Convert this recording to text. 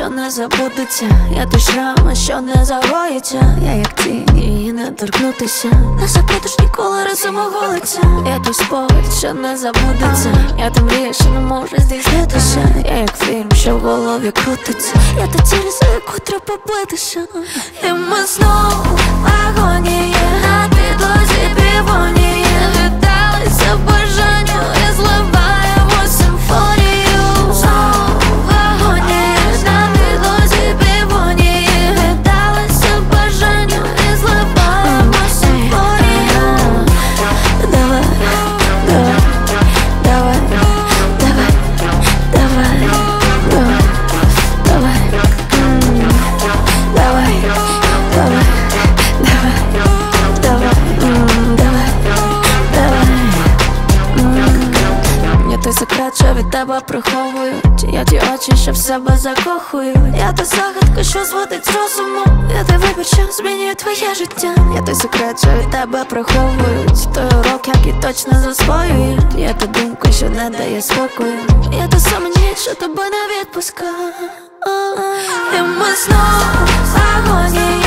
що не забудеться. Я той шрам, що не загоїться. Я як ти, її не торкнутися. Не забудеш ніколи разом оголиться. Я той спогад, що не забудеться. Я та мрія, що не може здійснитися. Я як фільм, що в голові крутиться. Я та ціль, за яку треба битися. І ми знову в агонії, на підлозі півонії. Віддалися бажанню і зливаємо симфонію. Знову в агонії, на підлозі півонії. Віддалися бажанню і зливаємо симфонію. Давай, давай, давай, давай, давай, давай, давай, давай, давай, я той секрет, що від тебе приховую. Я ті очі, що в себе закохую. Я та загадка, що зводить з розуму. Я той вибір, що змінює твоє життя. Я той секрет, що від тебе приховую. Той урок, який точно засвоює. Я та думка, що не дає спокою. Я та сама ніч, що тебе не відпускає. І ми знову в агонії.